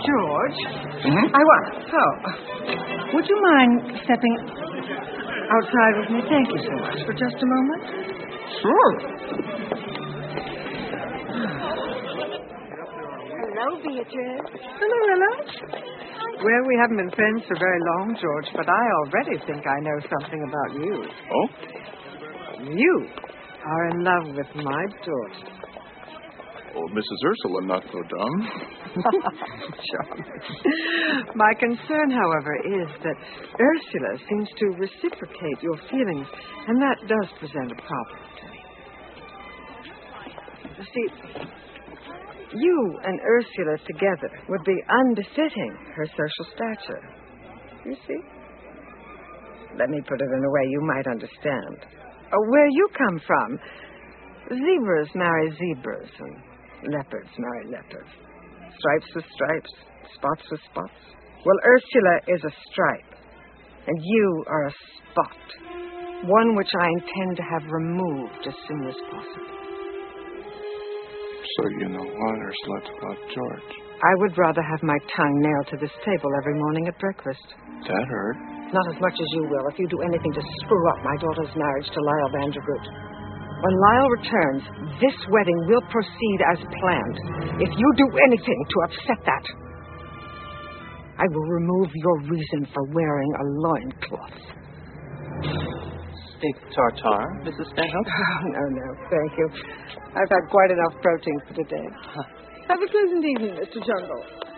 George? Mm-hmm. Would you mind stepping outside with me? Thank you so much. For just a moment? Sure. Hello, Beatrice. Hello. Well, we haven't been friends for very long, George, but I already think I know something about you. Oh? You are in love with my daughter. Oh, Mrs. Ursula, not so dumb. Charming. My concern, however, is that Ursula seems to reciprocate your feelings, and that does present a problem to me. You see, you and Ursula together would be unbefitting her social stature. You see? Let me put it in a way you might understand. Where you come from, zebras marry zebras, and leopards marry leopards. Stripes with stripes, spots with spots. Well, Ursula is a stripe, and you are a spot, one which I intend to have removed as soon as possible. So you know what, Ursula, it's about George. I would rather have my tongue nailed to this table every morning at breakfast. That hurt. Not as much as you will if you do anything to screw up my daughter's marriage to Lyle Vandergroot. When Lyle returns, this wedding will proceed as planned. If you do anything to upset that, I will remove your reason for wearing a loincloth. Steak tartare, Mrs. Stanhope? No, thank you. I've had quite enough protein for today. Have a pleasant evening, Mr. Jungle.